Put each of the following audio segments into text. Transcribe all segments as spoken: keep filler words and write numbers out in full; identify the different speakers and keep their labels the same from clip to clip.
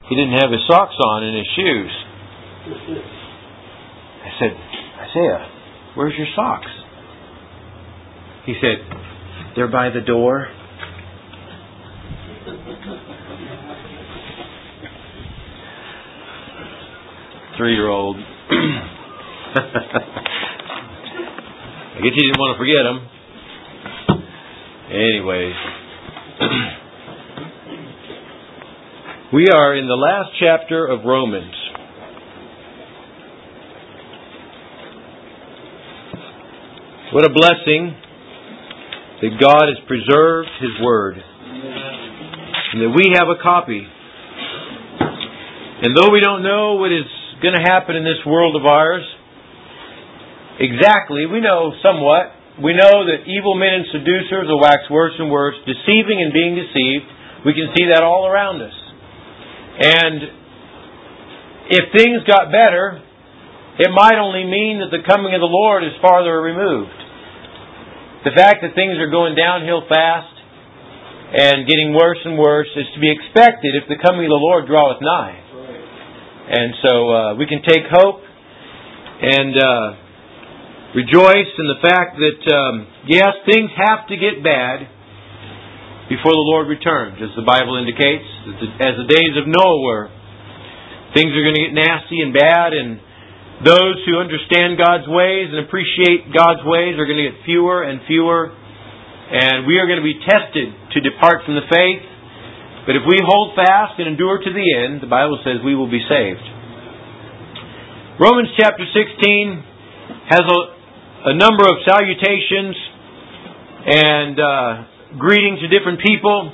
Speaker 1: he didn't have his socks on and his shoes. I said, Isaiah, where's your socks? He said, they're by the door. Three-year-old. I guess he didn't want to forget them. Anyways. We are in the last chapter of Romans. What a blessing that God has preserved His Word. And that we have a copy. And though we don't know what is going to happen in this world of ours, exactly, we know somewhat. We know that evil men and seducers will wax worse and worse, deceiving and being deceived. We can see that all around us. And if things got better, it might only mean that the coming of the Lord is farther removed. The fact that things are going downhill fast and getting worse and worse is to be expected if the coming of the Lord draweth nigh. And so uh, we can take hope and uh, rejoice in the fact that, um, yes, things have to get bad before the Lord returns, as the Bible indicates. As the days of Noah were, things are going to get nasty and bad, and those who understand God's ways and appreciate God's ways are going to get fewer and fewer. And we are going to be tested to depart from the faith. But if we hold fast and endure to the end, the Bible says we will be saved. Romans chapter sixteen has a, a number of salutations and uh, greetings to different people.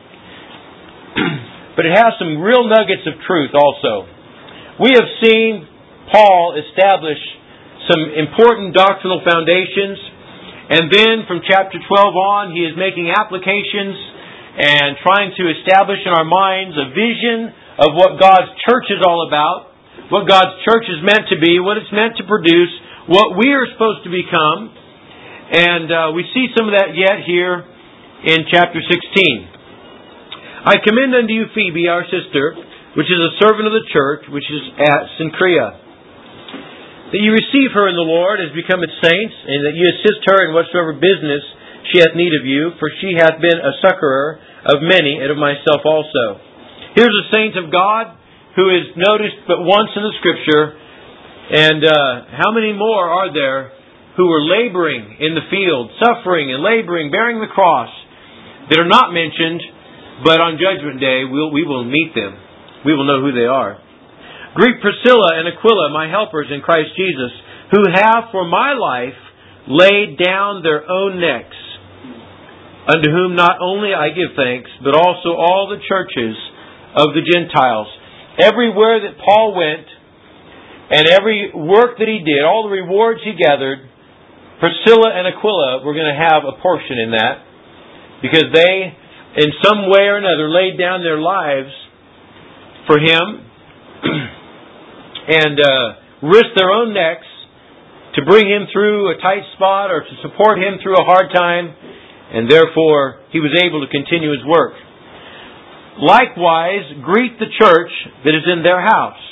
Speaker 1: But it has some real nuggets of truth also. We have seen Paul establish some important doctrinal foundations, and then from chapter twelve on, he is making applications and trying to establish in our minds a vision of what God's church is all about, what God's church is meant to be, what it's meant to produce, what we are supposed to become. And uh, we see some of that yet here in chapter sixteen. I commend unto you Phoebe, our sister, which is a servant of the church, which is at Cenchrea, that you receive her in the Lord as become its saints, and that you assist her in whatsoever business she hath need of you, for she hath been a succorer of many, and of myself also. Here's a saint of God who is noticed but once in the Scripture, and uh, how many more are there who are laboring in the field, suffering and laboring, bearing the cross, that are not mentioned, but on Judgment Day we'll, we will meet them. We will know who they are. Greet Priscilla and Aquila, my helpers in Christ Jesus, who have for my life laid down their own necks, unto whom not only I give thanks, but also all the churches of the Gentiles. Everywhere that Paul went, and every work that he did, all the rewards he gathered, Priscilla and Aquila were going to have a portion in that, because they, in some way or another, laid down their lives for him, and uh, risked their own necks to bring him through a tight spot or to support him through a hard time, and therefore he was able to continue his work. Likewise, greet the church that is in their house.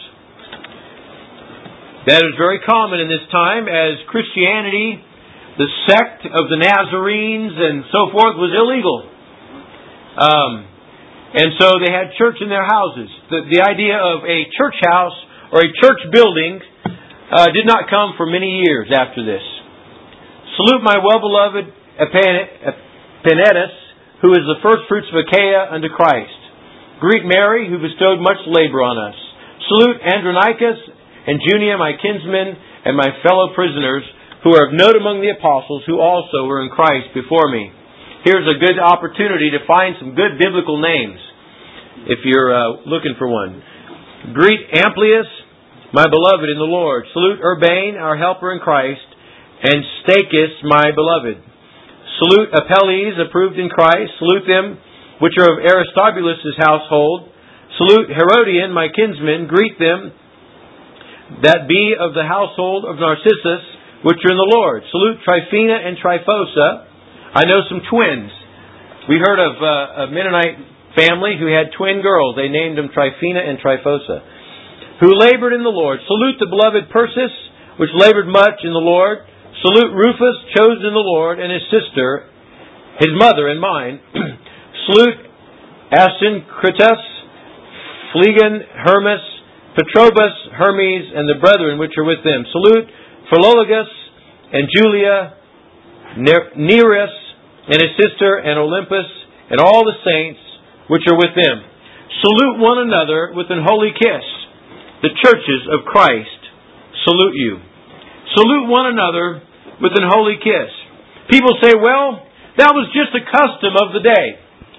Speaker 1: That is very common in this time, as Christianity, the sect of the Nazarenes and so forth, was illegal. Um, and so they had church in their houses. The, the idea of a church house or a church building uh, did not come for many years after this. Salute my well-beloved Epaenetus, who is the first fruits of Achaia unto Christ. Greet Mary, who bestowed much labor on us. Salute Andronicus and Junia, my kinsmen, and my fellow prisoners, who are of note among the apostles, who also were in Christ before me. Here's a good opportunity to find some good biblical names, if you're uh, looking for one. Greet Amplius, my beloved in the Lord. Salute Urbane, our helper in Christ, and Stachys, my beloved. Salute Apelles, approved in Christ. Salute them which are of Aristobulus' household. Salute Herodian, my kinsman. Greet them that be of the household of Narcissus, which are in the Lord. Salute Tryphena and Tryphosa. I know some twins. We heard of uh, a Mennonite family who had twin girls. They named them Tryphena and Tryphosa, who labored in the Lord. Salute the beloved Persis, which labored much in the Lord. Salute Rufus, chosen in the Lord, and his sister, his mother and mine. Salute Asyncritus, Phlegon, Hermas, Petrobus, Hermes, and the brethren which are with them. Salute Philologus and Julia, Nereus, and his sister, and Olympus, and all the saints which are with them. Salute one another with an holy kiss. The churches of Christ salute you. Salute one another with an holy kiss. People say, well, that was just a custom of the day.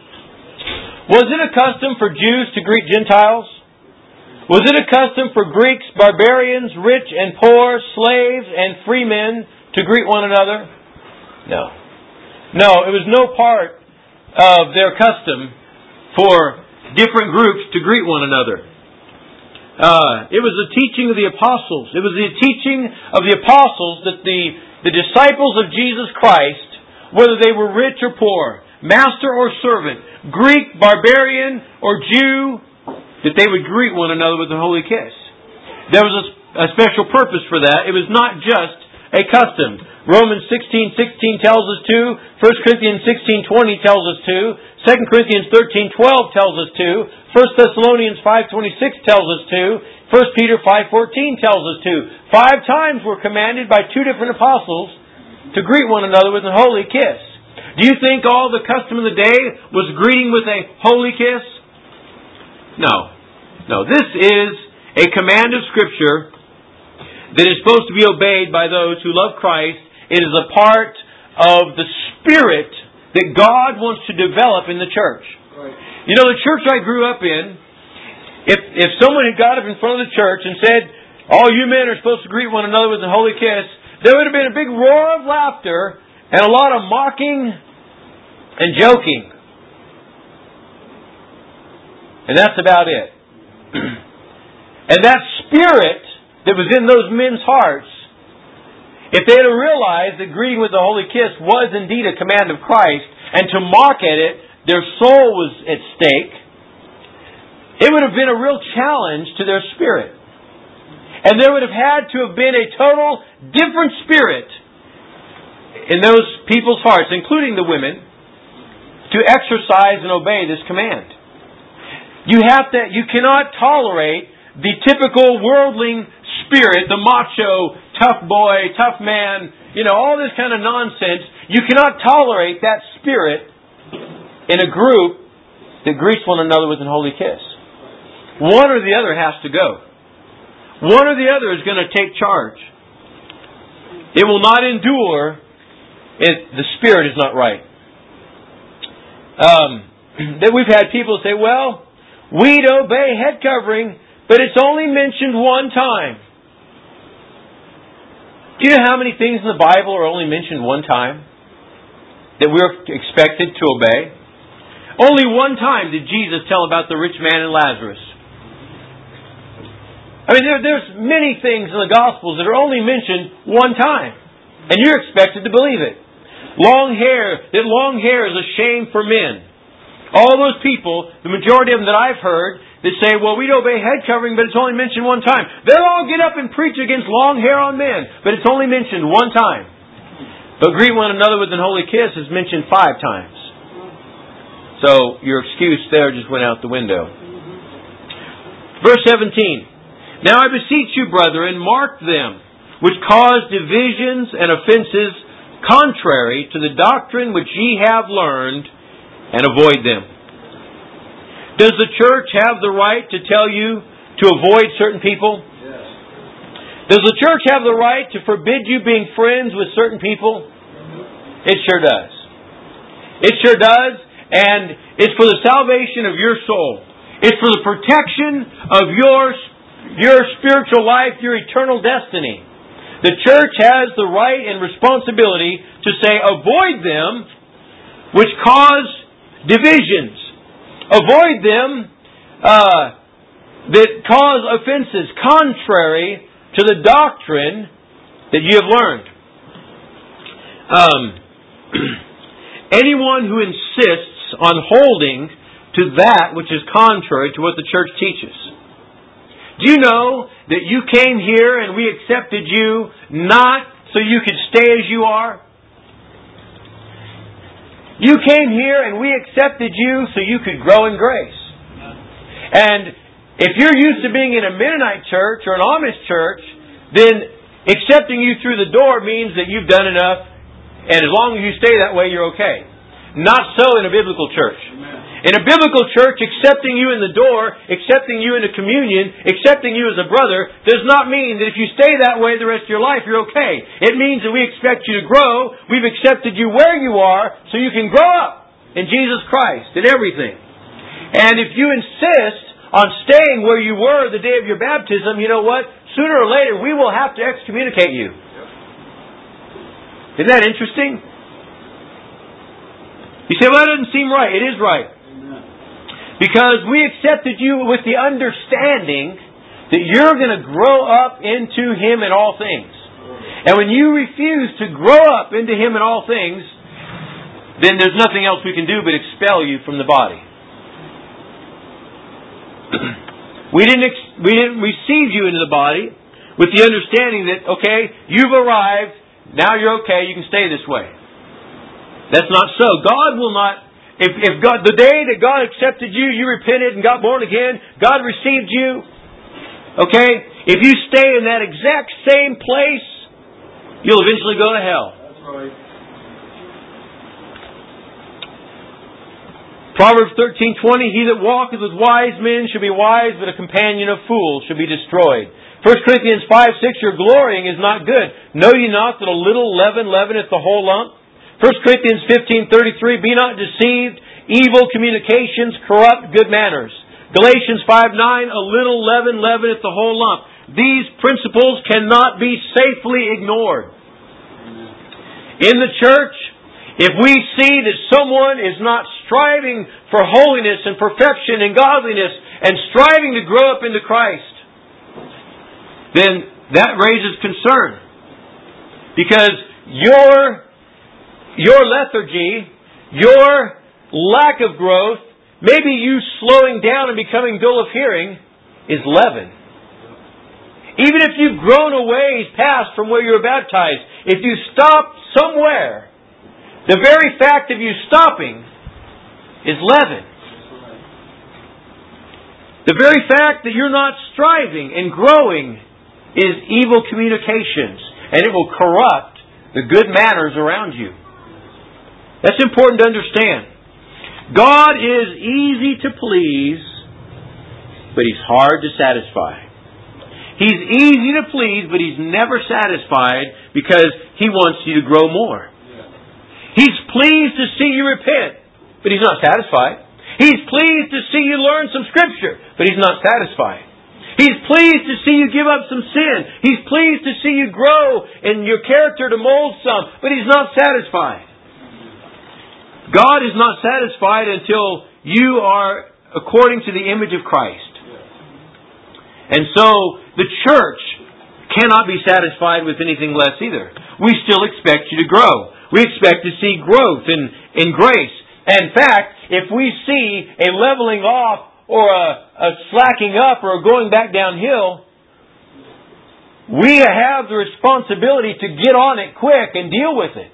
Speaker 1: Was it a custom for Jews to greet Gentiles? Was it a custom for Greeks, barbarians, rich and poor, slaves and free men to greet one another? No. No, it was no part of their custom for different groups to greet one another. Uh, it was the teaching of the apostles. It was the teaching of the apostles that the, the disciples of Jesus Christ, whether they were rich or poor, master or servant, Greek, barbarian, or Jew, that they would greet one another with a holy kiss. There was a, a special purpose for that. It was not just a custom. Romans sixteen sixteen tells us to. First Corinthians sixteen twenty tells us to. Second Corinthians thirteen twelve tells us to. First Thessalonians five twenty-six tells us to. First Peter five fourteen tells us to. Five times we're commanded by two different apostles to greet one another with a holy kiss. Do you think all the custom of the day was greeting with a holy kiss? No. No. This is a command of Scripture that is supposed to be obeyed by those who love Christ. It is a part of the Spirit that God wants to develop in the church. Right. You know, the church I grew up in, if if someone had got up in front of the church and said, all you men are supposed to greet one another with a holy kiss, there would have been a big roar of laughter and a lot of mocking and joking. And that's about it. And that spirit that was in those men's hearts, if they had realized that greeting with the holy kiss was indeed a command of Christ, and to mock at it, their soul was at stake, it would have been a real challenge to their spirit. And there would have had to have been a total different spirit in those people's hearts, including the women, to exercise and obey this command. You have to, you cannot tolerate the typical worldling spirit, the macho, tough boy, tough man, you know, all this kind of nonsense. You cannot tolerate that spirit in a group that greets one another with a holy kiss. One or the other has to go. One or the other is going to take charge. It will not endure if the spirit is not right. Um, that we've had people say, well, we'd obey head covering, but it's only mentioned one time. Do you know how many things in the Bible are only mentioned one time that we're expected to obey? Only one time did Jesus tell about the rich man and Lazarus. I mean, there, there's many things in the Gospels that are only mentioned one time, and you're expected to believe it. Long hair, that long hair is a shame for men. All those people, the majority of them that I've heard, that say, well, we'd obey head covering, but it's only mentioned one time. They'll all get up and preach against long hair on men, but it's only mentioned one time. But greet one another with an holy kiss is mentioned five times. So your excuse there just went out the window. Verse seventeen. Now I beseech you, brethren, mark them, which cause divisions and offenses contrary to the doctrine which ye have learned, and avoid them. Does the church have the right to tell you to avoid certain people? Yes. Does the church have the right to forbid you being friends with certain people? It sure does. It sure does, and it's for the salvation of your soul. It's for the protection of your, your spiritual life, your eternal destiny. The church has the right and responsibility to say, avoid them which cause divisions. Avoid them uh, that cause offenses contrary to the doctrine that you have learned. Um, anyone who insists on holding to to that which is contrary to what the church teaches. Do you know that you came here and we accepted you not so you could stay as you are? You came here and we accepted you so you could grow in grace. And if you're used to being in a Mennonite church or an Amish church, then accepting you through the door means that you've done enough, and as long as you stay that way, you're okay. Not so in a biblical church. In a biblical church, accepting you in the door, accepting you into communion, accepting you as a brother, does not mean that if you stay that way the rest of your life, you're okay. It means that we expect you to grow. We've accepted you where you are so you can grow up in Jesus Christ in everything. And if you insist on staying where you were the day of your baptism, you know what? Sooner or later, we will have to excommunicate you. Isn't that interesting? You say, well, that doesn't seem right. It is right. Amen. Because we accepted you with the understanding that you're going to grow up into Him in all things. And when you refuse to grow up into Him in all things, then there's nothing else we can do but expel you from the body. we didn't ex- we didn't receive you into the body with the understanding that, okay, you've arrived, now you're okay, you can stay this way. That's not so. God will not, if, if God, the day that God accepted you, you repented and got born again, God received you, okay? If you stay in that exact same place, you'll eventually go to hell. That's right. Proverbs thirteen twenty, he that walketh with wise men shall be wise, but a companion of fools shall be destroyed. First Corinthians five six, your glorying is not good. Know ye not that a little leaven leaveneth the whole lump? First Corinthians fifteen thirty-three, be not deceived, evil communications corrupt good manners. Galatians five nine, a little leaven leaveneth the whole lump. These principles cannot be safely ignored. In the church, if we see that someone is not striving for holiness and perfection and godliness and striving to grow up into Christ, then that raises concern. Because your Your lethargy, your lack of growth, maybe you slowing down and becoming dull of hearing, is leaven. Even if you've grown a ways past from where you were baptized, if you stop somewhere, the very fact of you stopping is leaven. The very fact that you're not striving and growing is evil communications, and it will corrupt the good manners around you. That's important to understand. God is easy to please, but He's hard to satisfy. He's easy to please, but He's never satisfied because He wants you to grow more. He's pleased to see you repent, but He's not satisfied. He's pleased to see you learn some Scripture, but He's not satisfied. He's pleased to see you give up some sin. He's pleased to see you grow in your character to mold some, but He's not satisfied. God is not satisfied until you are according to the image of Christ. And so the church cannot be satisfied with anything less either. We still expect you to grow. We expect to see growth in, in grace. And in fact, if we see a leveling off or a, a slacking up or a going back downhill, we have the responsibility to get on it quick and deal with it.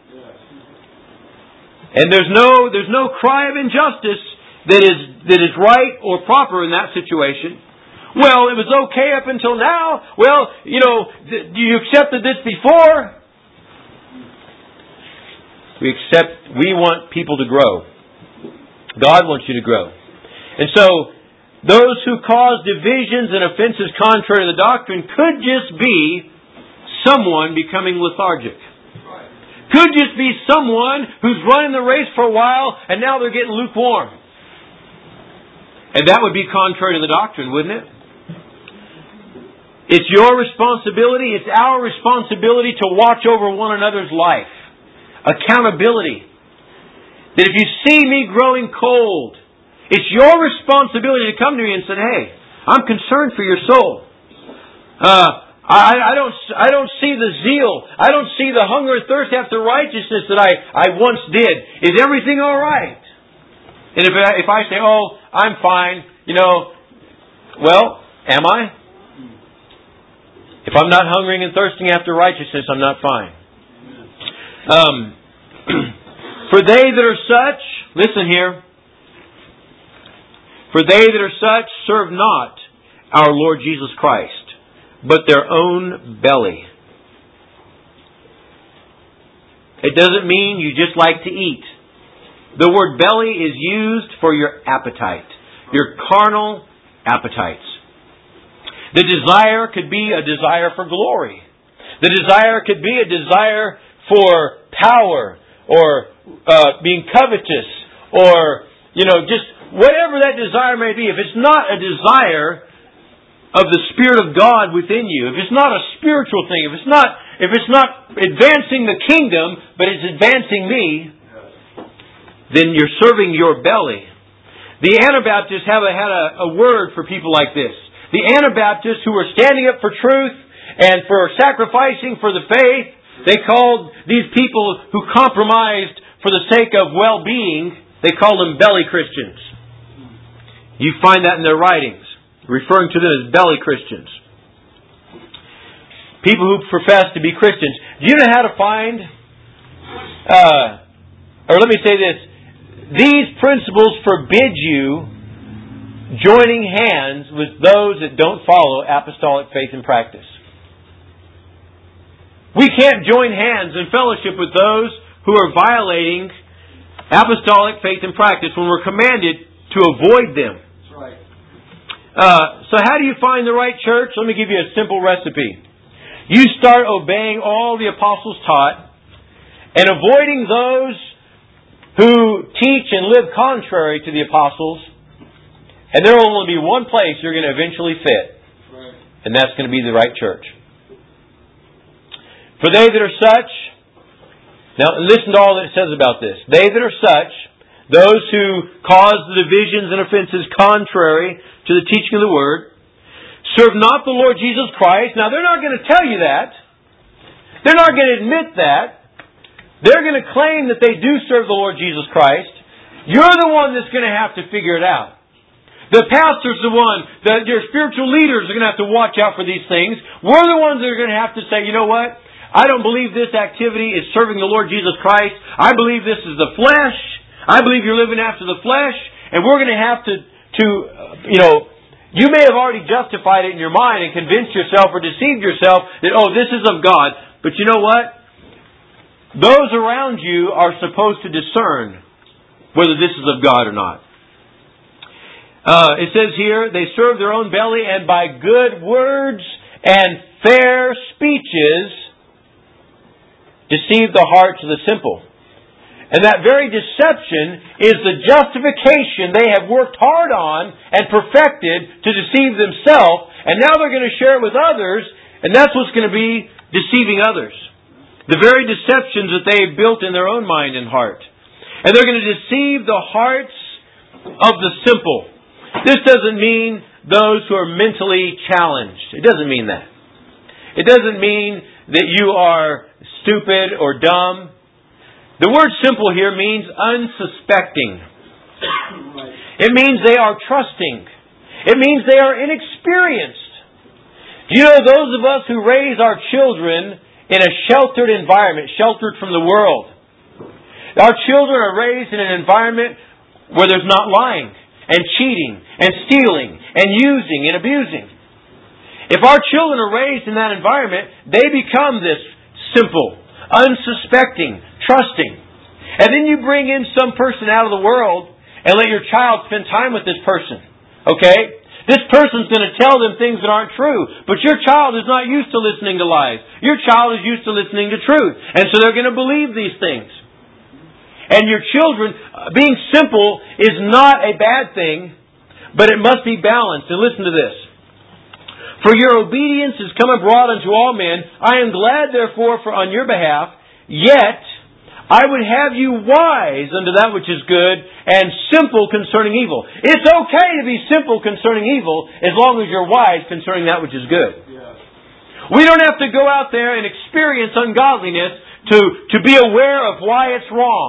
Speaker 1: And there's no there's no cry of injustice that is that is right or proper in that situation. Well, it was okay up until now. Well, you know, th- you accepted this before. We accept. We want people to grow. God wants you to grow. And so, those who cause divisions and offenses contrary to the doctrine could just be someone becoming lethargic. Could just be someone who's running the race for a while and now they're getting lukewarm. And that would be contrary to the doctrine, wouldn't it? It's your responsibility, it's our responsibility to watch over one another's life. Accountability. That if you see me growing cold, it's your responsibility to come to me and say, hey, I'm concerned for your soul. Uh, I, I don't I don't see the zeal. I don't see the hunger and thirst after righteousness that I, I once did. Is everything all right? And if I, if I say, oh, I'm fine, you know, well, am I? If I'm not hungering and thirsting after righteousness, I'm not fine. Um, for they that are such, listen here, for they that are such serve not our Lord Jesus Christ, but their own belly. It doesn't mean you just like to eat. The word belly is used for your appetite, your carnal appetites. The desire could be a desire for glory. The desire could be a desire for power, or uh, being covetous, or, you know, just whatever that desire may be. If it's not a desire of the Spirit of God within you, if it's not a spiritual thing, if it's not, if it's not advancing the kingdom, but it's advancing me, then you're serving your belly. The Anabaptists have a, had a, a word for people like this. The Anabaptists who were standing up for truth and for sacrificing for the faith, they called these people who compromised for the sake of well-being, they called them belly Christians. You find that in their writings, referring to them as belly Christians. People who profess to be Christians. Do you know how to find, uh, or let me say this, these principles forbid you joining hands with those that don't follow apostolic faith and practice. We can't join hands in fellowship with those who are violating apostolic faith and practice when we're commanded to avoid them.
Speaker 2: That's right.
Speaker 1: Uh, so how do you find the right church? Let me give you a simple recipe. You start obeying all the apostles taught and avoiding those who teach and live contrary to the apostles, and there will only be one place you're going to eventually fit.
Speaker 2: Right.
Speaker 1: And that's going to be the right church. For they that are such, now listen to all that it says about this. They that are such, those who cause the divisions and offenses contrary to the teaching of the Word, serve not the Lord Jesus Christ. Now they're not going to tell you that. They're not going to admit that. They're going to claim that they do serve the Lord Jesus Christ. You're the one that's going to have to figure it out. The pastor's the one, that your spiritual leaders are going to have to watch out for these things. We're the ones that are going to have to say, you know what? I don't believe this activity is serving the Lord Jesus Christ. I believe this is the flesh. I believe you're living after the flesh. And we're going to have to, to uh, you know, you may have already justified it in your mind and convinced yourself or deceived yourself that, oh, this is of God. But you know what? Those around you are supposed to discern whether this is of God or not. Uh, it says here, they serve their own belly, and by good words and fair speeches deceive the hearts of the simple. And that very deception is the justification they have worked hard on and perfected to deceive themselves, and now they're going to share it with others, and that's what's going to be deceiving others. The very deceptions that they have built in their own mind and heart. And they're going to deceive the hearts of the simple. This doesn't mean those who are mentally challenged. It doesn't mean that. It doesn't mean that you are stupid or dumb. The word simple here means unsuspecting. It means they are trusting. It means they are inexperienced. Do you know those of us who raise our children in a sheltered environment, sheltered from the world? Our children are raised in an environment where there's not lying and cheating and stealing and using and abusing. If our children are raised in that environment, they become this simple, unsuspecting, trusting. And then you bring in some person out of the world and let your child spend time with this person. Okay? This person's going to tell them things that aren't true. But your child is not used to listening to lies. Your child is used to listening to truth. And so they're going to believe these things. And your children, being simple is not a bad thing, but it must be balanced. And listen to this. For your obedience is come abroad unto all men. I am glad, therefore, for on your behalf. Yet I would have you wise unto that which is good and simple concerning evil. It's okay to be simple concerning evil as long as you're wise concerning that which is good.
Speaker 2: Yes.
Speaker 1: We don't have to go out there and experience ungodliness to, to be aware of why it's wrong.
Speaker 2: Amen.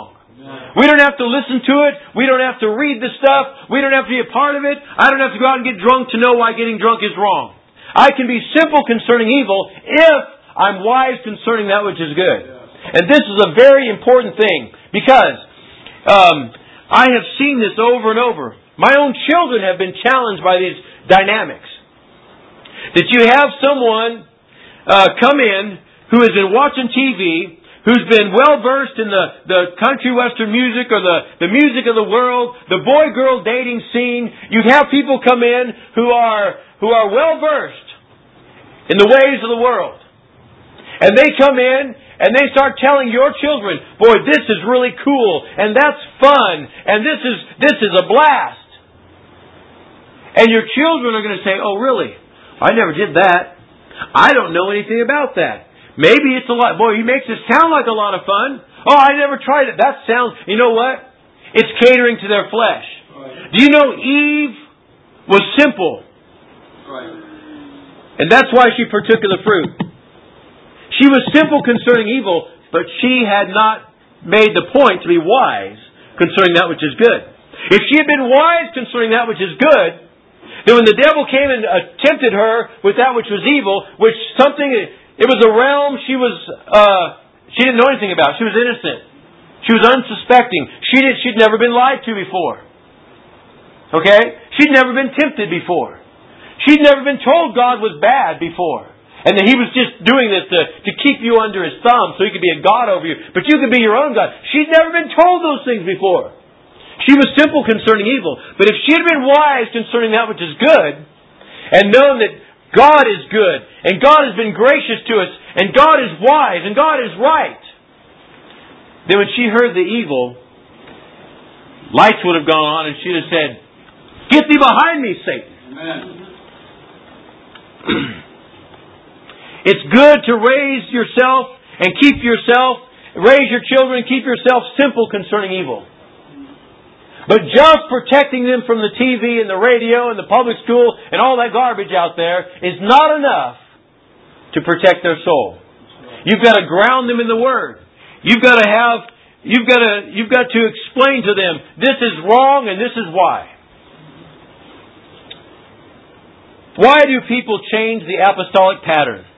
Speaker 1: We don't have to listen to it. We don't have to read the stuff. We don't have to be a part of it. I don't have to go out and get drunk to know why getting drunk is wrong. I can be simple concerning evil if I'm wise concerning that which is good. And this is a very important thing because um, I have seen this over and over. My own children have been challenged by these dynamics. That you have someone uh, come in who has been watching T V, who's been well versed in the, the country western music or the, the music of the world, the boy-girl dating scene. You have people come in who are who are well versed in the ways of the world. And they come in and they start telling your children, boy, this is really cool, and that's fun, and this is this is a blast. And your children are going to say, oh really? I never did that. I don't know anything about that. Maybe it's a lot. Boy, he makes it sound like a lot of fun. Oh, I never tried it. That sounds... You know what? It's catering to their flesh. Right. Do you know Eve was simple? Right. And that's why she partook of the fruit. She was simple concerning evil, but she had not made the point to be wise concerning that which is good. If she had been wise concerning that which is good, then when the devil came and tempted her with that which was evil, which something... It was a realm she was, uh, she didn't know anything about. She was innocent. She was unsuspecting. She did, she'd never been lied to before. Okay? She'd never been tempted before. She'd never been told God was bad before. And that He was just doing this to, to keep you under His thumb so He could be a God over you. But you could be your own God. She'd never been told those things before. She was simple concerning evil. But if she had been wise concerning that which is good, and known that God is good, and God has been gracious to us, and God is wise, and God is right, then when she heard the evil, lights would have gone on, and she'd have said, get thee behind me, Satan. Amen. It's good to raise yourself and keep yourself, raise your children and keep yourself simple concerning evil. But just protecting them from the T V and the radio and the public school and all that garbage out there is not enough to protect their soul. You've got to ground them in the Word. You've got to have, you've got to, you've got to explain to them, this is wrong and this is why. Why do people change the apostolic pattern?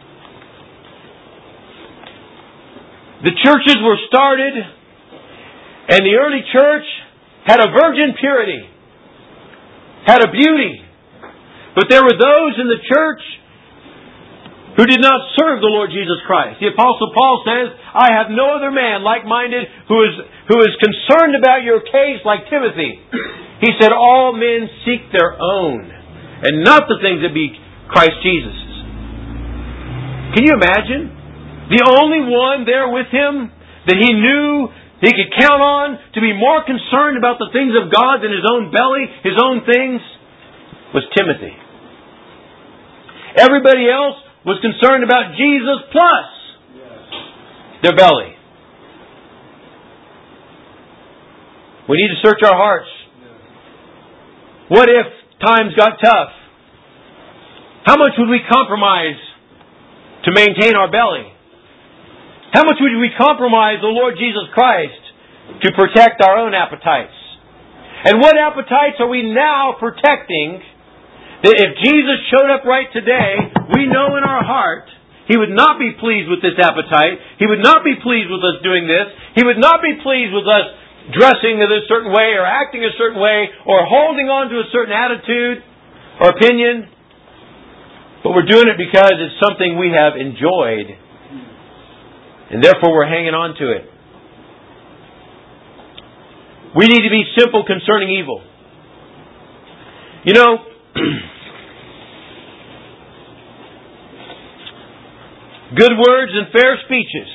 Speaker 1: The churches were started, and the early church had a virgin purity, had a beauty. But there were those in the church who did not serve the Lord Jesus Christ. The Apostle Paul says, I have no other man like-minded who is, who is concerned about your case like Timothy. He said, all men seek their own, and not the things that be Christ Jesus's. Can you imagine? The only one there with him that he knew he could count on to be more concerned about the things of God than his own belly, his own things, was Timothy. Everybody else was concerned about Jesus plus their belly. We need to search our hearts. What if times got tough? How much would we compromise to maintain our belly? How much would we compromise the Lord Jesus Christ to protect our own appetites? And what appetites are we now protecting that if Jesus showed up right today, we know in our heart He would not be pleased with this appetite. He would not be pleased with us doing this. He would not be pleased with us dressing in a certain way or acting a certain way or holding on to a certain attitude or opinion. But we're doing it because it's something we have enjoyed. And therefore we're hanging on to it. We need to be simple concerning evil. You know, good words and fair speeches.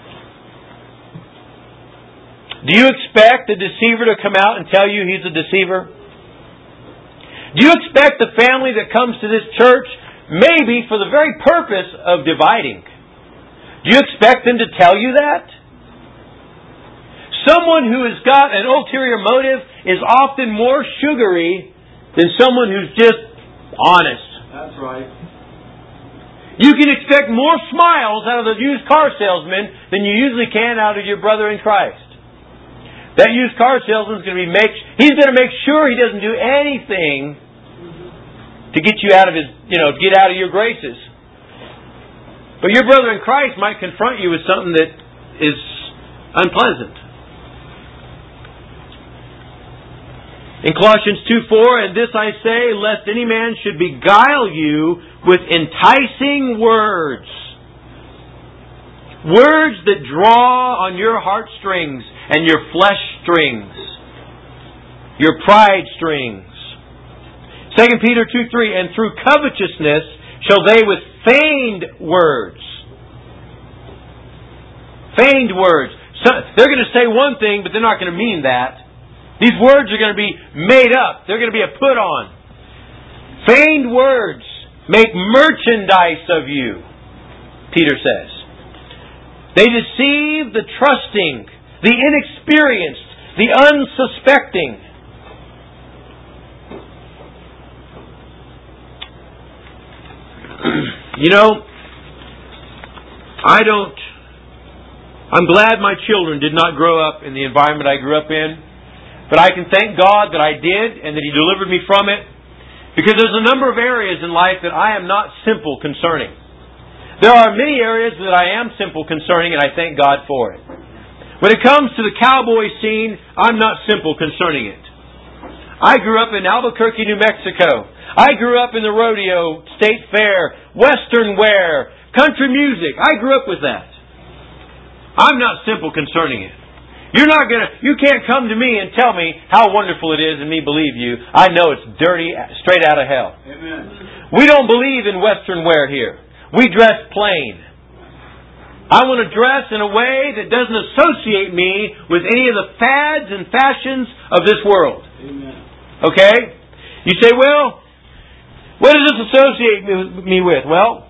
Speaker 1: Do you expect the deceiver to come out and tell you he's a deceiver? Do you expect the family that comes to this church maybe for the very purpose of dividing? Do you expect them to tell you that? Someone who has got an ulterior motive is often more sugary than someone who's just honest.
Speaker 2: That's right.
Speaker 1: You can expect more smiles out of the used car salesman than you usually can out of your brother in Christ. That used car salesman is going to be make. He's going to make sure he doesn't do anything to get you out of his, you know, get out of your graces. But your brother in Christ might confront you with something that is unpleasant. In Colossians two four, and this I say, lest any man should beguile you with enticing words. Words that draw on your heartstrings and your flesh strings. Your pride strings. Second Peter two three, and through covetousness shall they with feigned words. Feigned words. So they're going to say one thing, but they're not going to mean that. These words are going to be made up. They're going to be a put on. Feigned words make merchandise of you, Peter says. They deceive the trusting, the inexperienced, the unsuspecting. You know, I don't... I'm glad my children did not grow up in the environment I grew up in. But I can thank God that I did and that He delivered me from it. Because there's a number of areas in life that I am not simple concerning. There are many areas that I am simple concerning, and I thank God for it. When it comes to the cowboy scene, I'm not simple concerning it. I grew up in Albuquerque, New Mexico. I grew up in the rodeo, state fair, western wear, country music. I grew up with that. I'm not simple concerning it. You're not gonna, you can't come to me and tell me how wonderful it is and me believe you. I know it's dirty, straight out of hell. Amen. We don't believe in western wear here. We dress plain. I want to dress in a way that doesn't associate me with any of the fads and fashions of this world. Amen. Okay? You say, well, what does this associate me with? Well,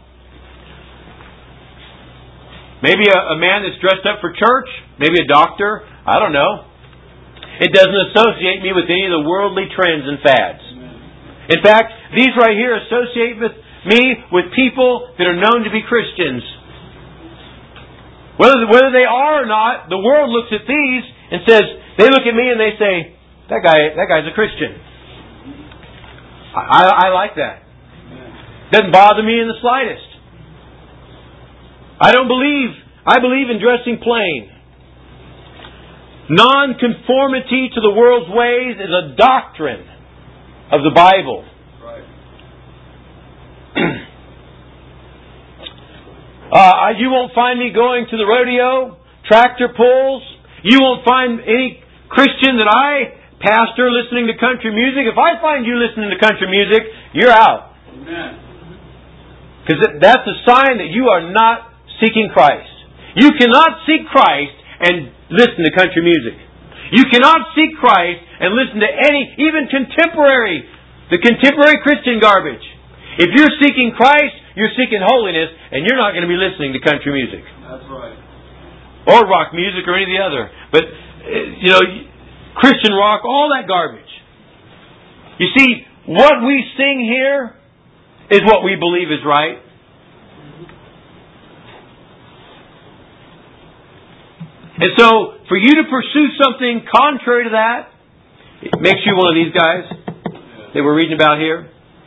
Speaker 1: maybe a, a man that's dressed up for church. Maybe a doctor. I don't know. It doesn't associate me with any of the worldly trends and fads. In fact, these right here associate with me with people that are known to be Christians. Whether, whether they are or not, the world looks at these and says, they look at me and they say, that guy, that guy's a Christian. I, I like that. Doesn't bother me in the slightest. I don't believe, I believe in dressing plain. Non-conformity to the world's ways is a doctrine of the Bible. Right. uh, you won't find me going to the rodeo, tractor pulls. You won't find any Christian that I pastor listening to country music. If I find you listening to country music, you're out. Because that's a sign that you are not seeking Christ. You cannot seek Christ and listen to country music. You cannot seek Christ and listen to any, even contemporary, the contemporary Christian garbage. If you're seeking Christ, you're seeking holiness, and you're not going to be listening to country music. That's right. Or rock music or any of the other. But, you know, Christian rock, all that garbage. You see, what we sing here is what we believe is right. And so, for you to pursue something contrary to that, it makes you one of these guys that we're reading about here.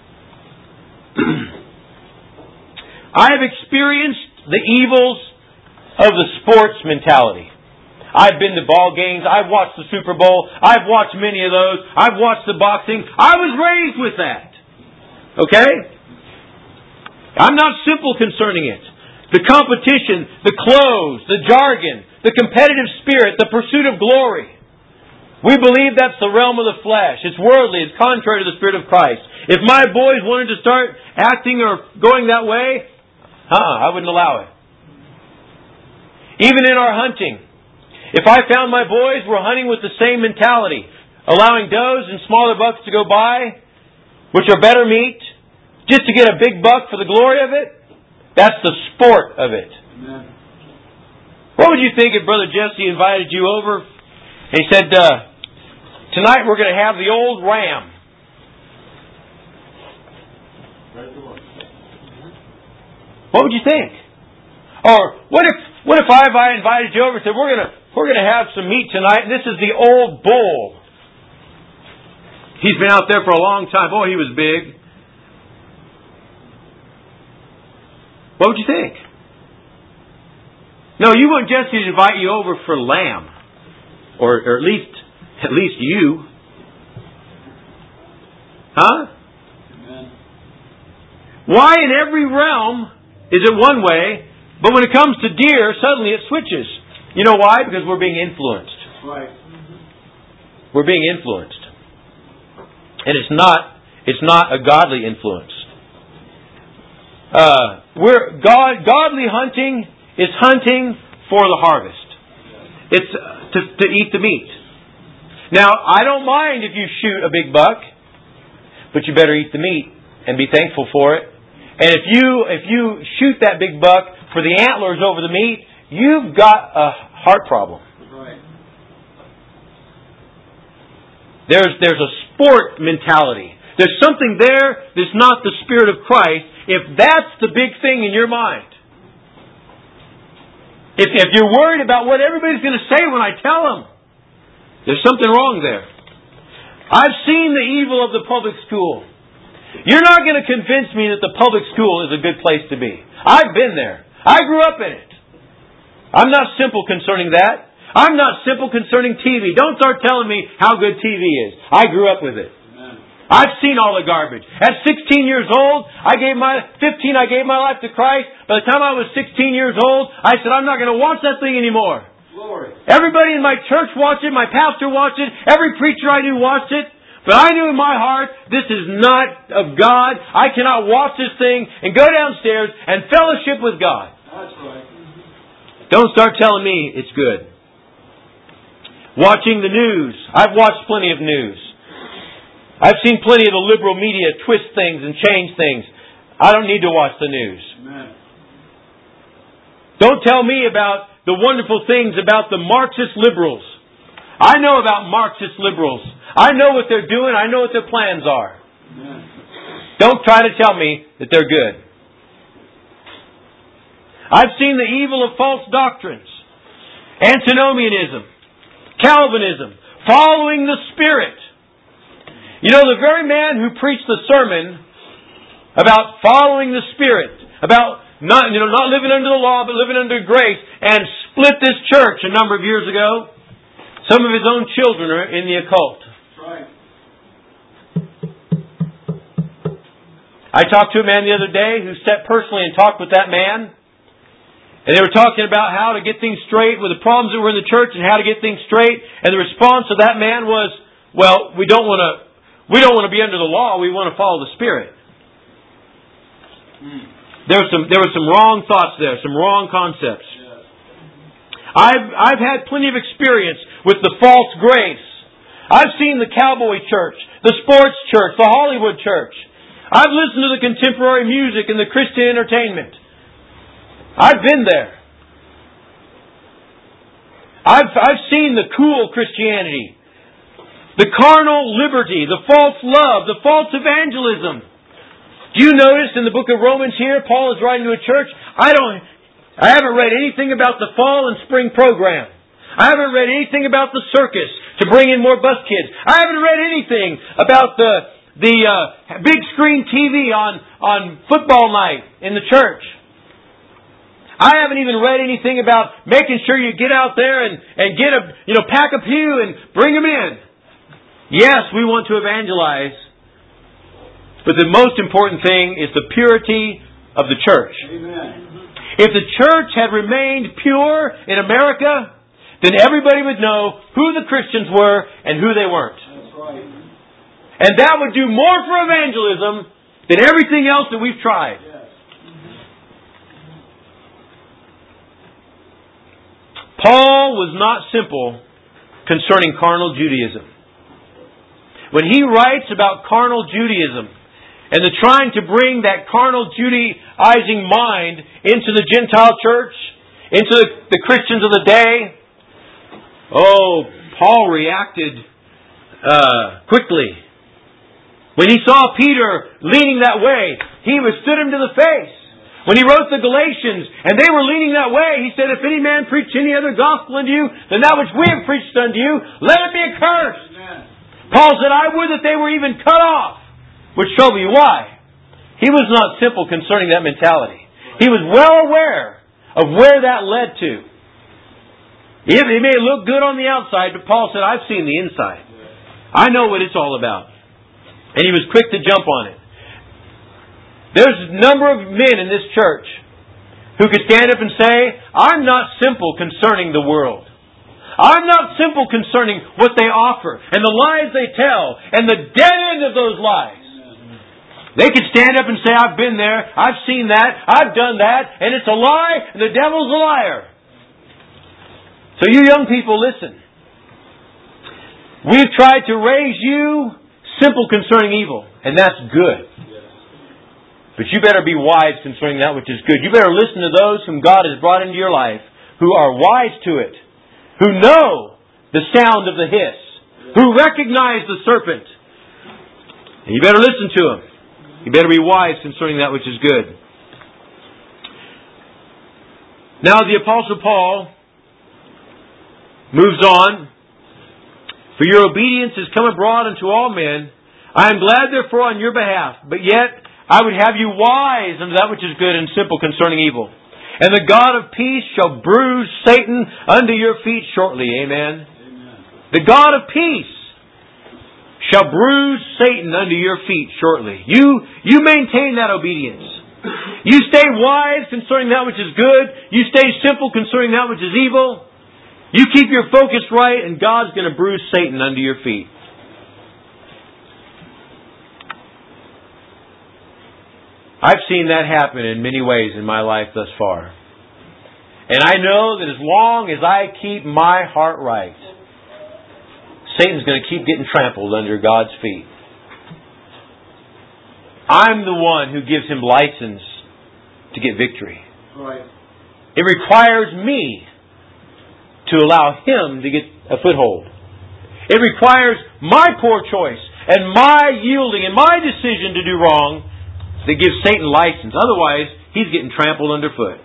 Speaker 1: I have experienced the evils of the sports mentality. I've been to ball games. I've watched the Super Bowl. I've watched many of those. I've watched the boxing. I was raised with that. Okay? I'm not simple concerning it. The competition, the clothes, the jargon, the competitive spirit, the pursuit of glory. We believe that's the realm of the flesh. It's worldly. It's contrary to the Spirit of Christ. If my boys wanted to start acting or going that way, uh-uh, I wouldn't allow it. Even in our hunting, if I found my boys were hunting with the same mentality, allowing does and smaller bucks to go by, which are better meat, just to get a big buck for the glory of it, that's the sport of it. Amen. What would you think if Brother Jesse invited you over and he said, uh, tonight we're going to have the old ram. What would you think? Or what if what if I invited you over and said, we're going to we're going to have some meat tonight. This is the old bull. He's been out there for a long time. Boy, he was big. What would you think? No, you want Jesse to invite you over for lamb. Or, or at least, at least you. Huh? Amen. Why in every realm is it one way, but when it comes to deer, suddenly it switches? You know why? Because we're being influenced.
Speaker 2: Right.
Speaker 1: We're being influenced. And it's not, it's not a godly influence. Uh, we're, God, godly hunting is hunting for the harvest. It's to, to eat the meat. Now, I don't mind if you shoot a big buck, but you better eat the meat and be thankful for it. And if you if you shoot that big buck for the antlers over the meat, you've got a heart problem.
Speaker 2: Right.
Speaker 1: There's there's a sport mentality. There's something there that's not the Spirit of Christ. If that's the big thing in your mind, if if you're worried about what everybody's going to say when I tell them, there's something wrong there. I've seen the evil of the public school. You're not going to convince me that the public school is a good place to be. I've been there. I grew up in it. I'm not simple concerning that. I'm not simple concerning T V. Don't start telling me how good T V is. I grew up with it.
Speaker 2: Amen.
Speaker 1: I've seen all the garbage. At sixteen years old, I gave my fifteen. I gave my life to Christ. By the time I was sixteen years old, I said, I'm not going to watch that thing anymore.
Speaker 2: Glory.
Speaker 1: Everybody in my church watched it. My pastor watched it. Every preacher I knew watched it. But I knew in my heart, this is not of God. I cannot watch this thing and go downstairs and fellowship with God.
Speaker 2: That's right.
Speaker 1: Don't start telling me it's good. Watching the news. I've watched plenty of news. I've seen plenty of the liberal media twist things and change things. I don't need to watch the news.
Speaker 2: Amen.
Speaker 1: Don't tell me about the wonderful things about the Marxist liberals. I know about Marxist liberals. I know what they're doing. I know what their plans are.
Speaker 2: Amen.
Speaker 1: Don't try to tell me that they're good. I've seen the evil of false doctrines. Antinomianism. Calvinism. Following the Spirit. You know, the very man who preached the sermon about following the Spirit, about not, you know, not living under the law, but living under grace, and split this church a number of years ago, some of his own children are in the occult.
Speaker 2: Right.
Speaker 1: I talked to a man the other day who sat personally and talked with that man. And they were talking about how to get things straight with the problems that were in the church and how to get things straight. And the response of that man was, well, we don't want to we don't want to be under the law. We want to follow the Spirit.
Speaker 2: Mm.
Speaker 1: There were some there were some wrong thoughts there, some wrong concepts.
Speaker 2: Yes.
Speaker 1: I've I've had plenty of experience with the false grace. I've seen the cowboy church, the sports church, the Hollywood church. I've listened to the contemporary music and the Christian entertainment. I've been there. I've I've seen the cool Christianity, the carnal liberty, the false love, the false evangelism. Do you notice in the book of Romans here, Paul is writing to a church? I don't. I haven't read anything about the fall and spring program. I haven't read anything about the circus to bring in more bus kids. I haven't read anything about the the uh, big screen T V on on football night in the church. I haven't even read anything about making sure you get out there and, and get a, you know, pack a pew and bring them in. Yes, we want to evangelize. But the most important thing is the purity of the church.
Speaker 2: Amen.
Speaker 1: If the church had remained pure in America, then everybody would know who the Christians were and who they weren't.
Speaker 2: That's right.
Speaker 1: And that would do more for evangelism than everything else that we've tried. Paul was not simple concerning carnal Judaism. When he writes about carnal Judaism and the trying to bring that carnal Judaizing mind into the Gentile church, into the, the Christians of the day, oh, Paul reacted uh, quickly. When he saw Peter leaning that way, he withstood him to the face. When he wrote the Galatians, and they were leaning that way, he said, if any man preach any other gospel unto you than that which we have preached unto you, let it be accursed. Amen. Paul said, I would that they were even cut off. Which showed me why. He was not simple concerning that mentality. He was well aware of where that led to. It may look good on the outside, but Paul said, I've seen the inside. I know what it's all about. And he was quick to jump on it. There's a number of men in this church who could stand up and say, I'm not simple concerning the world. I'm not simple concerning what they offer and the lies they tell and the dead end of those lies. They could stand up and say, I've been there, I've seen that, I've done that, and it's a lie, and the devil's a liar. So you young people, listen. We've tried to raise you simple concerning evil, and that's good. But you better be wise concerning that which is good. You better listen to those whom God has brought into your life, who are wise to it, who know the sound of the hiss, who recognize the serpent. And you better listen to them. You better be wise concerning that which is good. Now the Apostle Paul moves on. For your obedience is come abroad unto all men. I am glad therefore on your behalf, but yet I would have you wise unto that which is good and simple concerning evil. And the God of peace shall bruise Satan under your feet shortly. Amen. Amen. The God of peace shall bruise Satan under your feet shortly. You, you maintain that obedience. You stay wise concerning that which is good. You stay simple concerning that which is evil. You keep your focus right, and God's going to bruise Satan under your feet. I've seen that happen in many ways in my life thus far. And I know that as long as I keep my heart right, Satan's going to keep getting trampled under God's feet. I'm the one who gives him license to get victory. Right. It requires me to allow him to get a foothold. It requires my poor choice and my yielding and my decision to do wrong that gives Satan license. Otherwise, he's getting trampled underfoot.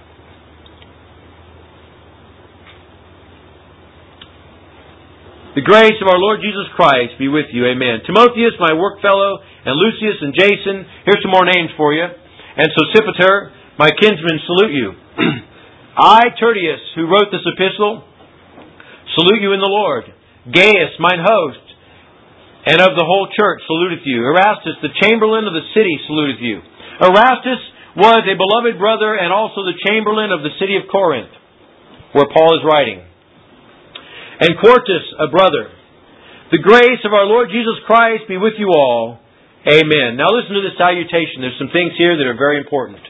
Speaker 1: The grace of our Lord Jesus Christ be with you. Amen. Timotheus, my workfellow, and Lucius and Jason. Here's some more names for you. And Sosipater, my kinsmen, salute you. I, Tertius, who wrote this epistle, salute you in the Lord. Gaius, mine host, and of the whole church, saluteth you. Erastus, the chamberlain of the city, saluteth you. Erastus was a beloved brother and also the chamberlain of the city of Corinth, where Paul is writing. And Quartus, a brother. The grace of our Lord Jesus Christ be with you all. Amen. Now listen to this salutation. There's some things here that are very important.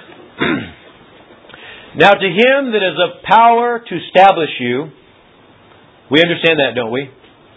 Speaker 1: Now to him that is of power to establish you, we understand that, don't we?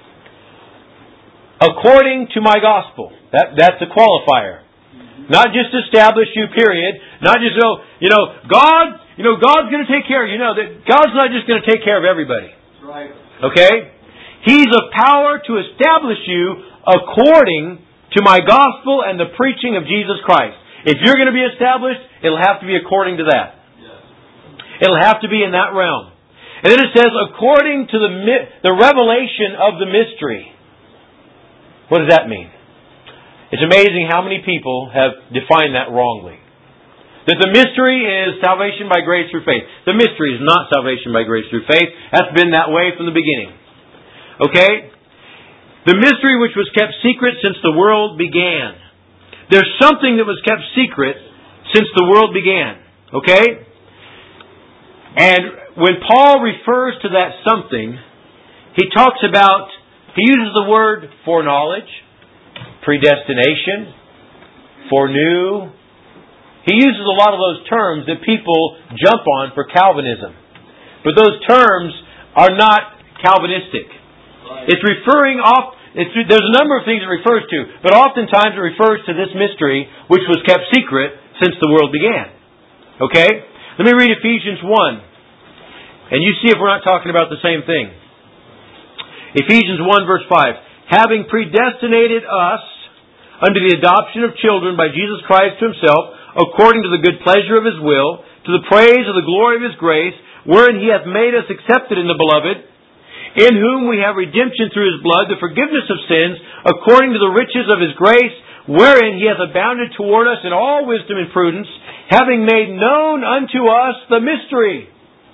Speaker 1: According to my gospel. That, that's a qualifier. Not just establish you, period. Not just, oh, you know, God, you know, God's going to take care of you. No, that God's not just going to take care of everybody.
Speaker 2: Right.
Speaker 1: Okay? He's of power to establish you according to my gospel and the preaching of Jesus Christ. If you're going to be established, it'll have to be according to that. Yes. It'll have to be in that realm. And then it says, according to the the revelation of the mystery. What does that mean? It's amazing how many people have defined that wrongly. That the mystery is salvation by grace through faith. The mystery is not salvation by grace through faith. That's been that way from the beginning. Okay? The mystery which was kept secret since the world began. There's something that was kept secret since the world began. Okay? And when Paul refers to that something, he talks about, he uses the word foreknowledge, predestination, foreknew. He uses a lot of those terms that people jump on for Calvinism. But those terms are not Calvinistic. Right. It's referring off, it's, there's a number of things it refers to, but oftentimes it refers to this mystery which was kept secret since the world began. Okay? Let me read Ephesians one. And you see if we're not talking about the same thing. Ephesians one verse five. Having predestinated us unto the adoption of children by Jesus Christ to Himself, according to the good pleasure of His will, to the praise of the glory of His grace, wherein He hath made us accepted in the Beloved, in whom we have redemption through His blood, the forgiveness of sins, according to the riches of His grace, wherein He hath abounded toward us in all wisdom and prudence, having made known unto us the mystery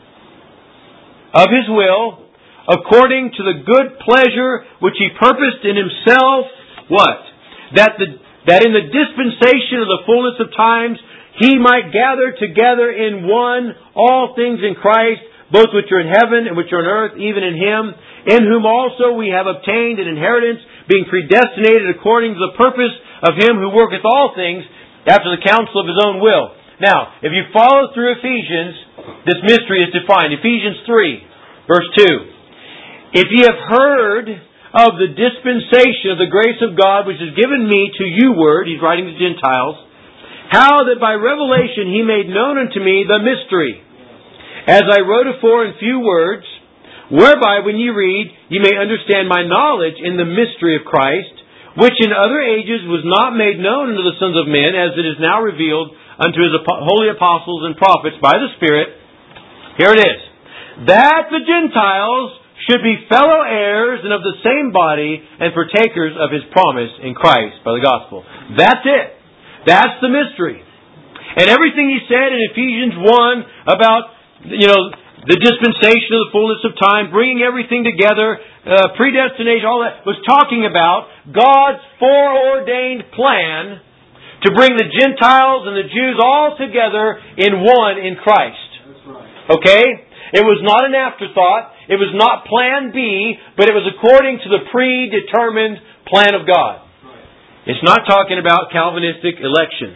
Speaker 1: of His will, according to the good pleasure which He purposed in Himself, what? That the that in the dispensation of the fullness of times He might gather together in one all things in Christ, both which are in heaven and which are on earth, even in Him, in whom also we have obtained an inheritance, being predestinated according to the purpose of Him who worketh all things after the counsel of His own will. Now, if you follow through Ephesians, this mystery is defined. Ephesians three, verse two. If ye have heard of the dispensation of the grace of God which is given me to you word, He's writing to Gentiles, how that by revelation He made known unto me the mystery, as I wrote afore in few words, whereby when ye read, ye may understand my knowledge in the mystery of Christ, which in other ages was not made known unto the sons of men, as it is now revealed unto His holy apostles and prophets by the Spirit. Here it is. That the Gentiles should be fellow heirs and of the same body and partakers of His promise in Christ by the gospel. That's it. That's the mystery. And everything he said in Ephesians one about, you know, the dispensation of the fullness of time, bringing everything together, uh, predestination, all that, was talking about God's foreordained plan to bring the Gentiles and the Jews all together in one in Christ.
Speaker 2: That's right.
Speaker 1: Okay? It was not an afterthought. It was not plan B, but it was according to the predetermined plan of God. Right. It's not talking about Calvinistic election.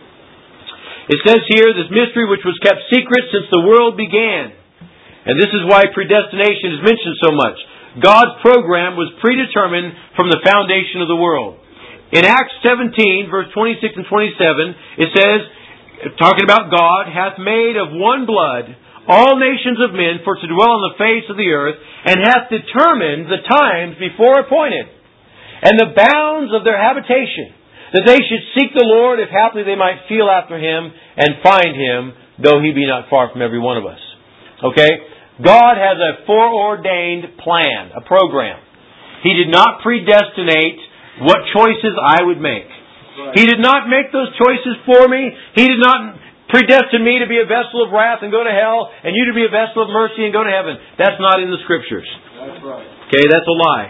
Speaker 1: It says here, this mystery which was kept secret since the world began. And this is why predestination is mentioned so much. God's program was predetermined from the foundation of the world. In Acts seventeen, verse twenty-six and twenty-seven, it says, talking about God, hath made of one blood all nations of men for to dwell on the face of the earth, and hath determined the times before appointed, and the bounds of their habitation, that they should seek the Lord, if haply they might feel after Him, and find Him, though He be not far from every one of us. Okay? God has a foreordained plan, a program. He did not predestinate what choices I would make. Right. He did not make those choices for me. He did not predestine me to be a vessel of wrath and go to hell, and you to be a vessel of mercy and go to heaven. That's not in the Scriptures.
Speaker 2: That's right.
Speaker 1: Okay, that's a lie.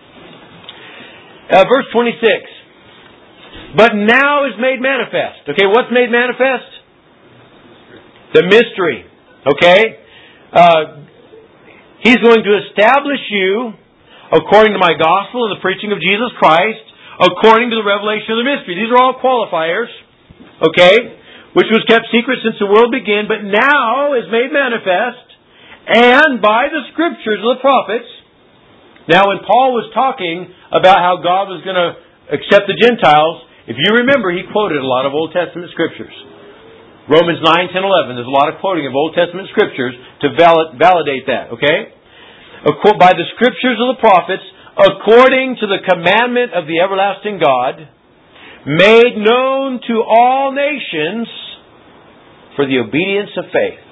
Speaker 1: Uh, verse twenty-six. But now is made manifest. Okay, what's made manifest? The mystery. Okay? Uh, he's going to establish you according to my gospel and the preaching of Jesus Christ, according to the revelation of the mystery. These are all qualifiers. Okay? Which was kept secret since the world began, but now is made manifest, and by the Scriptures of the prophets. Now, when Paul was talking about how God was going to accept the Gentiles, if you remember, he quoted a lot of Old Testament Scriptures. Romans nine, ten, eleven, there's a lot of quoting of Old Testament Scriptures to validate that, okay? By the Scriptures of the prophets, according to the commandment of the everlasting God, made known to all nations for the obedience of faith.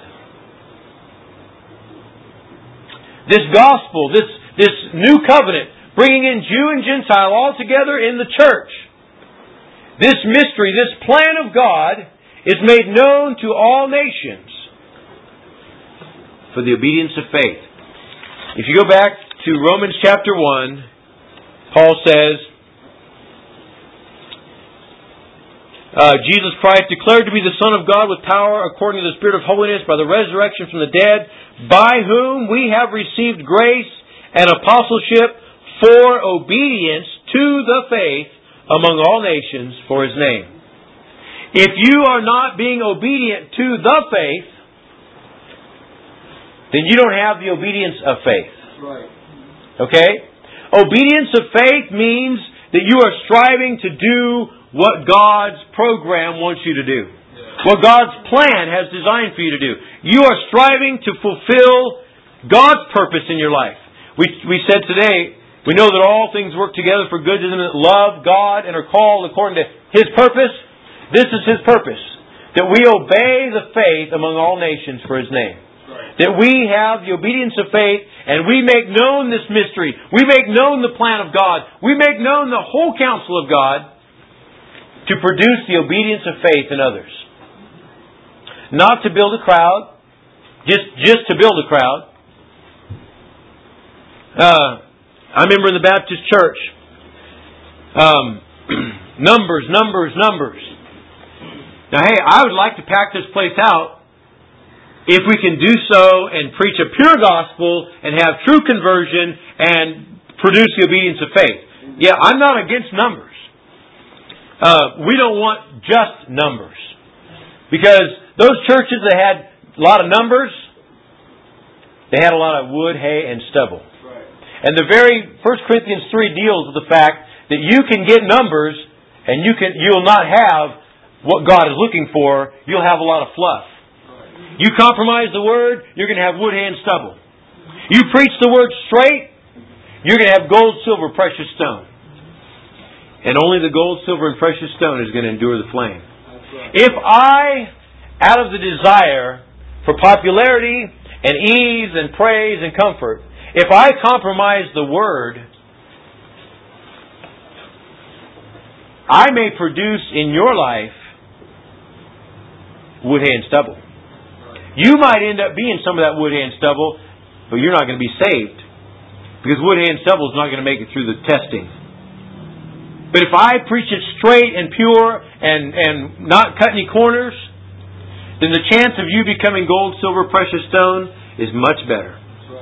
Speaker 1: This gospel, this, this new covenant, bringing in Jew and Gentile all together in the church. This mystery, this plan of God, is made known to all nations for the obedience of faith. If you go back to Romans chapter one, Paul says, Uh, Jesus Christ, declared to be the Son of God with power according to the Spirit of holiness by the resurrection from the dead, by whom we have received grace and apostleship for obedience to the faith among all nations for His name. If you are not being obedient to the faith, then you don't have the obedience of faith.
Speaker 2: Right.
Speaker 1: Okay? Obedience of faith means that you are striving to do what God's program wants you to do. What God's plan has designed for you to do. You are striving to fulfill God's purpose in your life. We we said today, we know that all things work together for good to them that love God and are called according to His purpose. This is His purpose. that we obey the faith among all nations for His name. That we have the obedience of faith and we make known this mystery. We make known the plan of God. We make known the whole counsel of God to produce the obedience of faith in others. Not to build a crowd, just, just to build a crowd. Uh, I remember in the Baptist church, um, numbers, numbers, numbers. Now, hey, I would like to pack this place out if we can do so and preach a pure gospel and have true conversion and produce the obedience of faith. Yeah, I'm not against numbers. Uh, we don't want just numbers. Because those churches that had a lot of numbers, they had a lot of wood, hay, and stubble. And the very First Corinthians three deals with the fact that you can get numbers and you can you'll not have what God is looking for. You'll have a lot of fluff. You compromise the Word, you're going to have wood, hay, and stubble. You preach the Word straight, you're going to have gold, silver, precious stone. And only the gold, silver, and precious stone is going to endure the flame. If I, out of the desire for popularity and ease and praise and comfort, if I compromise the Word, I may produce in your life wood, hay, and stubble. You might end up being some of that wood, hay, and stubble, but you're not going to be saved. Because wood, hay, and stubble is not going to make it through the testing. But if I preach it straight and pure and, and not cut any corners, then the chance of you becoming gold, silver, precious stone is much better.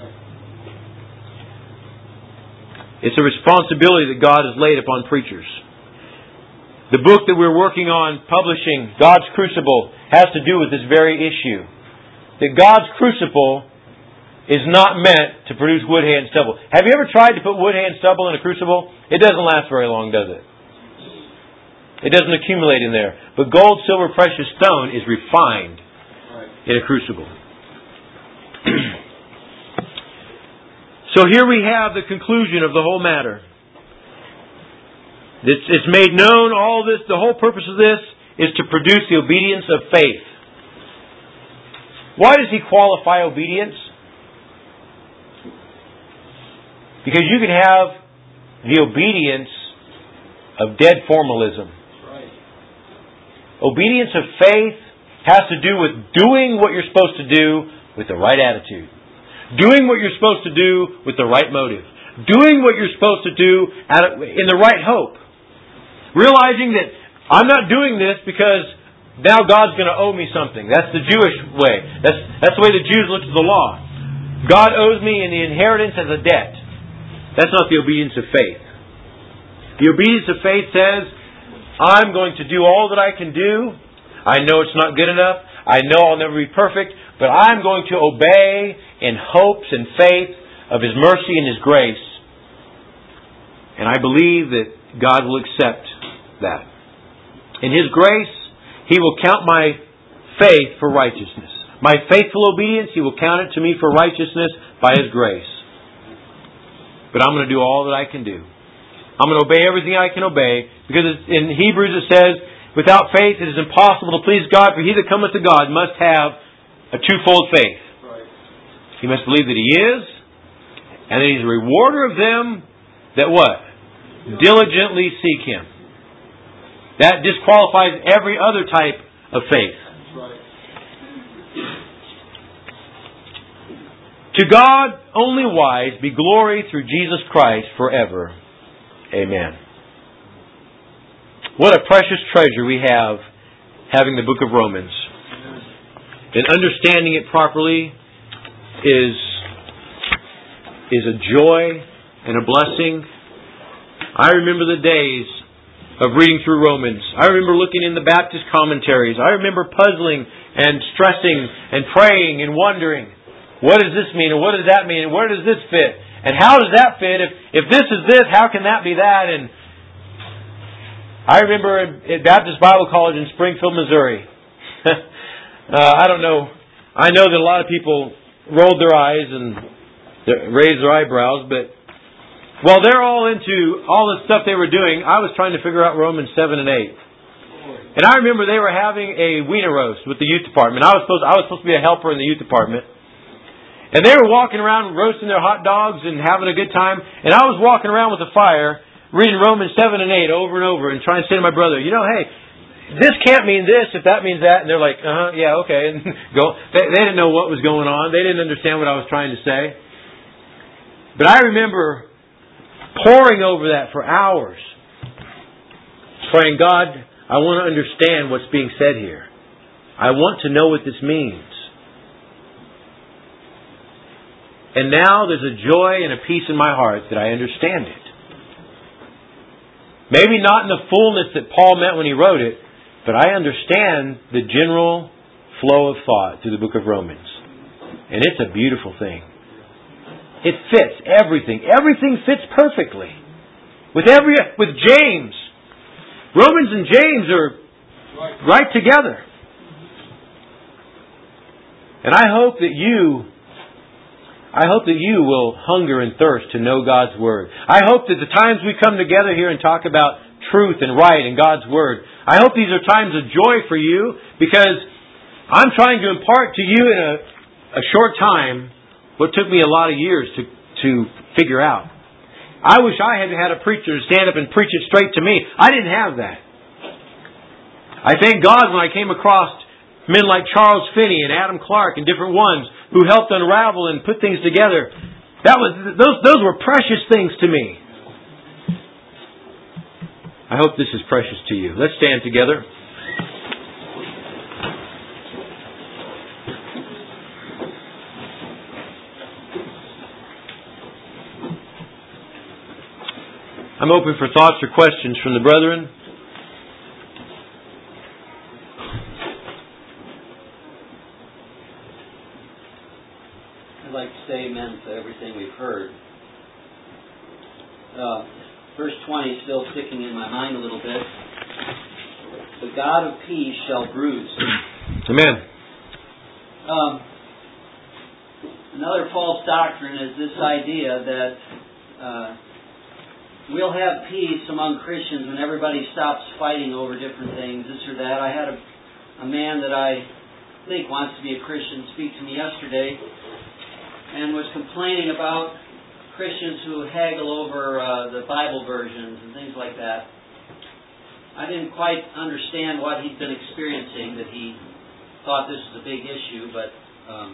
Speaker 1: It's a responsibility that God has laid upon preachers. The book that we're working on publishing, God's Crucible, has to do with this very issue. That God's crucible is not meant to produce wood, hay, and stubble. Have you ever tried to put wood, hay, and stubble in a crucible? It doesn't last very long, does it? It doesn't accumulate in there. But gold, silver, precious stone is refined in a crucible. So here we have the conclusion of the whole matter. It's, it's made known, all this, the whole purpose of this is to produce the obedience of faith. Why does He qualify obedience? Because you can have the obedience of dead formalism. Right. Obedience of faith has to do with doing what you're supposed to do with the right attitude. Doing what you're supposed to do with the right motive. Doing what you're supposed to do in the right hope. Realizing that I'm not doing this because now God's going to owe me something. That's the Jewish way. That's, that's the way the Jews look to the law. God owes me in the inheritance as a debt. That's not the obedience of faith. The obedience of faith says, I'm going to do all that I can do. I know it's not good enough. I know I'll never be perfect. But I'm going to obey in hopes and faith of His mercy and His grace. And I believe that God will accept that. In His grace, He will count my faith for righteousness. My faithful obedience, He will count it to me for righteousness by His grace. But I'm going to do all that I can do. I'm going to obey everything I can obey. Because in Hebrews it says, without faith it is impossible to please God, for he that cometh to God must have a twofold faith. He must believe that He is, and that He's a rewarder of them that what? Diligently seek Him. That disqualifies every other type of faith. To God only wise be glory through Jesus Christ forever. Amen. What a precious treasure we have having the book of Romans. And understanding it properly is, is a joy and a blessing. I remember the days of reading through Romans. I remember looking in the Baptist commentaries. I remember puzzling and stressing and praying and wondering, what does this mean and what does that mean and where does this fit? And how does that fit? If if this is this, how can that be that? And I remember at Baptist Bible College in Springfield, Missouri. uh, I don't know. I know that a lot of people rolled their eyes and raised their eyebrows, but while they're all into all the stuff they were doing, I was trying to figure out Romans seven and eight. And I remember they were having a wiener roast with the youth department. I was supposed I was supposed to be a helper in the youth department. And they were walking around roasting their hot dogs and having a good time. And I was walking around with a fire, reading Romans seven and eight over and over and trying to say to my brother, you know, hey, this can't mean this if that means that. And they're like, uh-huh, yeah, okay. And go. They, they didn't know what was going on. They didn't understand what I was trying to say. But I remember poring over that for hours, praying, God, I want to understand what's being said here. I want to know what this means. And now there's a joy and a peace in my heart that I understand it. Maybe not in the fullness that Paul meant when he wrote it, but I understand the general flow of thought through the book of Romans. And it's a beautiful thing. It fits everything. Everything fits perfectly. With every with James. Romans and James are right together. And I hope that you I hope that you will hunger and thirst to know God's Word. I hope that the times we come together here and talk about truth and right and God's Word, I hope these are times of joy for you, because I'm trying to impart to you in a, a short time what took me a lot of years to, to figure out. I wish I had had a preacher to stand up and preach it straight to me. I didn't have that. I thank God when I came across men like Charles Finney and Adam Clark and different ones who helped unravel and put things together. That was those those were precious things to me. I hope this is precious to you. Let's stand together. I'm open for thoughts or questions from the brethren.
Speaker 3: I'd like to say amen to everything we've heard. Uh, verse twenty is still sticking in my mind a little bit. The God of peace shall bruise.
Speaker 1: Amen.
Speaker 3: Um, another false doctrine is this idea that uh, we'll have peace among Christians when everybody stops fighting over different things, this or that. I had a, a man that I think wants to be a Christian speak to me yesterday and was complaining about Christians who haggle over uh, the Bible versions and things like that. I didn't quite understand what he'd been experiencing, that he thought this was a big issue, but um,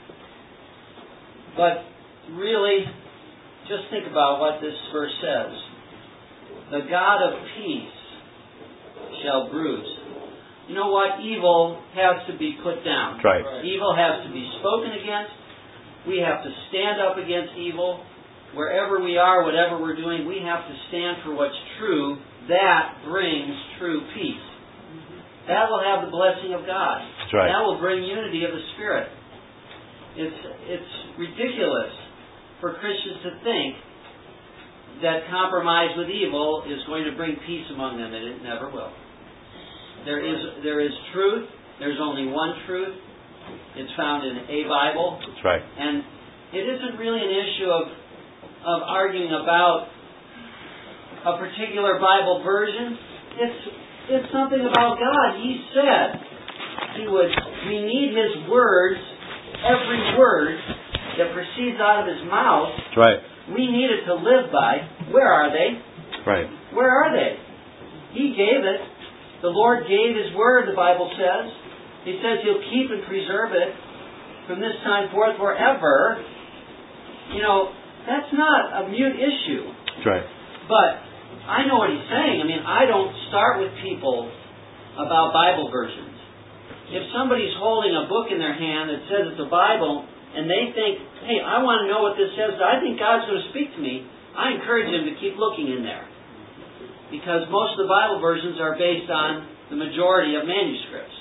Speaker 3: but really, just think about what this verse says. The God of peace shall bruise. You know what? Evil has to be put down.
Speaker 1: Right.
Speaker 3: Evil has to be spoken against. We have to stand up against evil. Wherever we are, whatever we're doing, we have to stand for what's true. That brings true peace. That will have the blessing of God.
Speaker 1: That's right.
Speaker 3: That will bring unity of the Spirit. It's it's ridiculous for Christians to think that compromise with evil is going to bring peace among them, and it never will. There is there is truth. There's only one truth. It's found in a Bible.
Speaker 1: That's right.
Speaker 3: And it isn't really an issue of of arguing about a particular Bible version. It's it's something about God. He said He would. We need His words, every word that proceeds out of His mouth.
Speaker 1: That's right.
Speaker 3: We need it to live by. Where are they?
Speaker 1: Right.
Speaker 3: Where are they? He gave it. The Lord gave His word, the Bible says. He says He'll keep and preserve it from this time forth forever. You know, that's not a mute issue.
Speaker 1: That's right.
Speaker 3: But I know what He's saying. I mean, I don't start with people about Bible versions. If somebody's holding a book in their hand that says it's a Bible, and they think, hey, I want to know what this says, I think God's going to speak to me, I encourage them to keep looking in there. Because most of the Bible versions are based on the majority of manuscripts.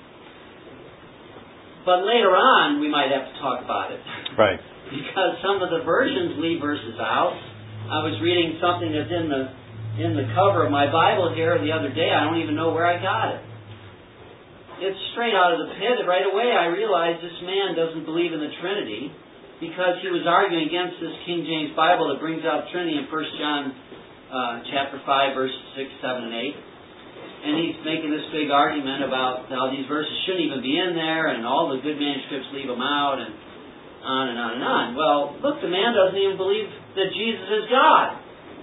Speaker 3: But later on, we might have to talk about it.
Speaker 1: Right.
Speaker 3: Because some of the versions leave verses out. I was reading something that's in the in the cover of my Bible here the other day. I don't even know where I got it. It's straight out of the pit. And right away I realized this man doesn't believe in the Trinity, because he was arguing against this King James Bible that brings out Trinity in First John uh, chapter five, verses six, seven, and eight. and he's making this big argument about how these verses shouldn't even be in there, and all the good manuscripts leave them out, and on and on and on. Well, look, the man doesn't even believe that Jesus is God.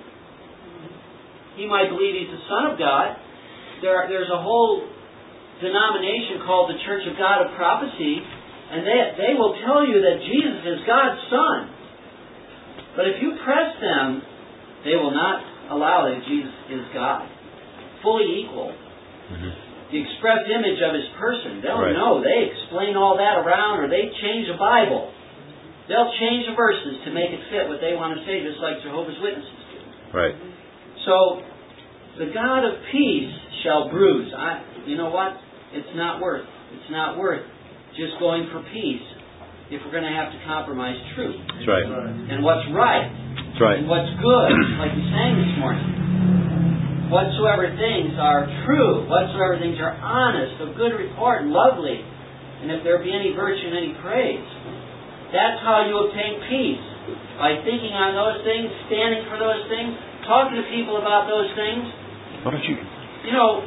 Speaker 3: He might believe he's the Son of God. There, there's a whole denomination called the Church of God of Prophecy, and they, they will tell you that Jesus is God's Son. But if you press them, they will not allow that Jesus is God. Fully equal. Mm-hmm. The express image of His person. They'll right. know. They explain all that around, or they change the Bible. They'll change the verses to make it fit what they want to say, just like Jehovah's Witnesses do.
Speaker 1: Right.
Speaker 3: So, the God of peace shall bruise. I, you know what? It's not worth. It's not worth just going for peace if we're going to have to compromise truth.
Speaker 1: That's right.
Speaker 3: And what's right.
Speaker 1: That's right.
Speaker 3: And what's good, like we sang this morning. Whatsoever things are true, whatsoever things are honest, of good report, and lovely, and if there be any virtue and any praise. That's how you obtain peace. By thinking on those things, standing for those things, talking to people about those things.
Speaker 1: Why don't you...
Speaker 3: You know,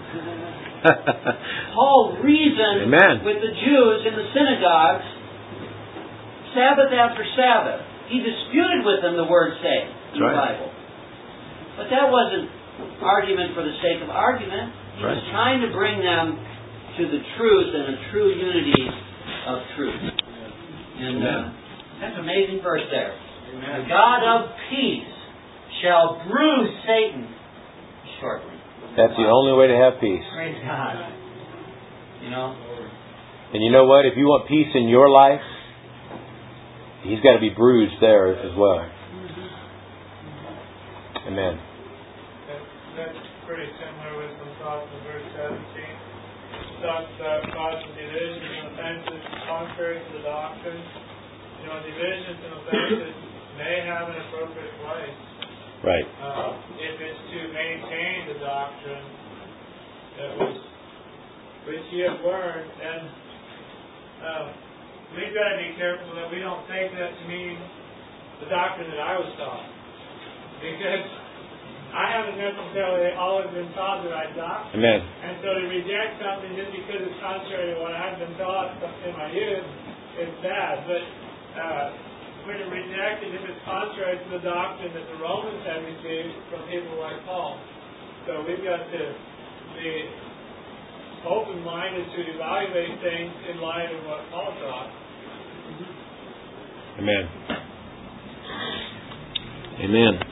Speaker 3: Paul reasoned
Speaker 1: Amen.
Speaker 3: with the Jews in the synagogues Sabbath after Sabbath. He disputed with them the word say in the
Speaker 1: right.
Speaker 3: Bible. But that wasn't argument for the sake of argument. He
Speaker 1: right.
Speaker 3: was trying to bring them to the truth and a true unity of truth. And uh, that's an amazing verse there. Amen. The God of peace shall bruise Satan shortly.
Speaker 1: That's the only way to have peace.
Speaker 3: Praise God. You know?
Speaker 1: And you know what? If you want peace in your life, He's got to be bruised there as well. Amen.
Speaker 2: That, that's pretty similar with some thoughts in verse seventeen. Thoughts that cause divisions and offenses contrary to the doctrine. You know, divisions and offenses may have an appropriate place.
Speaker 1: Right.
Speaker 2: Uh, if it's to maintain the doctrine that was, which you have learned, and uh, we've got to be careful that we don't take that to mean the doctrine that I was taught, because I haven't necessarily always been taught the right doctrine.
Speaker 1: Amen.
Speaker 2: And so to reject something just because it's contrary to what I've been taught in my youth is bad. But uh, we're to reject it if it's contrary to the doctrine that the Romans had received from people like Paul. So we've got to be open-minded to evaluate things in light of what Paul taught.
Speaker 1: Amen. Amen.